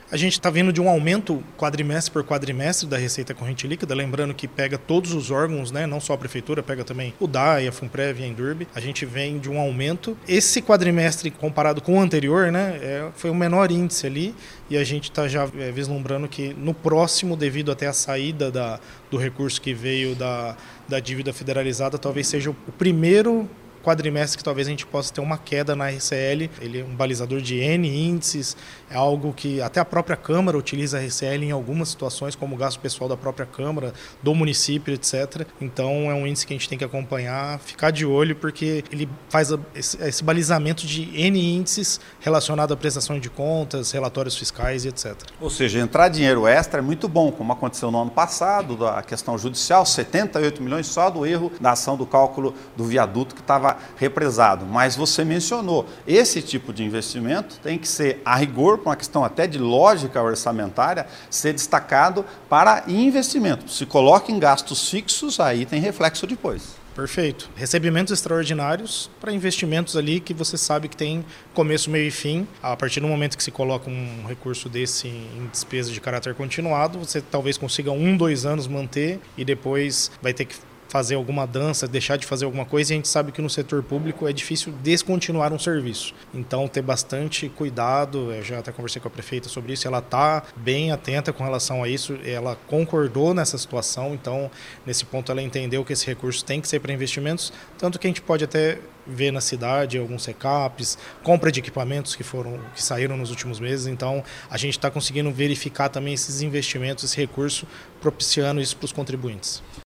A gente está vindo de um aumento quadrimestre por quadrimestre da receita corrente líquida, lembrando que pega todos os órgãos, né? Não só a prefeitura, pega também o DAE, a FUNPREV e a Endurbe. A gente vem de um aumento. Esse quadrimestre, comparado com o anterior, né, foi o menor índice ali, e a gente está já vislumbrando que no próximo, devido até a saída do recurso que veio da dívida federalizada, talvez seja o primeiro quadrimestre que talvez a gente possa ter uma queda na RCL. Ele é um balizador de N índices, é algo que até a própria Câmara utiliza a RCL em algumas situações, como o gasto pessoal da própria Câmara, do município, etc. Então é um índice que a gente tem que acompanhar, ficar de olho, porque ele faz esse balizamento de N índices relacionado à prestação de contas, relatórios fiscais e etc. Ou seja, entrar dinheiro extra é muito bom, como aconteceu no ano passado, da questão judicial, 78 milhões só do erro da ação do cálculo do viaduto que estava represado. Mas você mencionou, esse tipo de investimento tem que ser, a rigor, por uma questão até de lógica orçamentária, ser destacado para investimento. Se coloca em gastos fixos, aí tem reflexo depois. Perfeito. Recebimentos extraordinários para investimentos ali que você sabe que tem começo, meio e fim. A partir do momento que se coloca um recurso desse em despesa de caráter continuado, você talvez consiga 1, 2 anos manter e depois vai ter que fazer alguma dança, deixar de fazer alguma coisa, e a gente sabe que no setor público é difícil descontinuar um serviço. Então, ter bastante cuidado, eu já até conversei com a prefeita sobre isso, ela está bem atenta com relação a isso, ela concordou nessa situação, então, nesse ponto ela entendeu que esse recurso tem que ser para investimentos, tanto que a gente pode até ver na cidade alguns recaps, compra de equipamentos que saíram nos últimos meses, então a gente está conseguindo verificar também esses investimentos, esse recurso, propiciando isso para os contribuintes.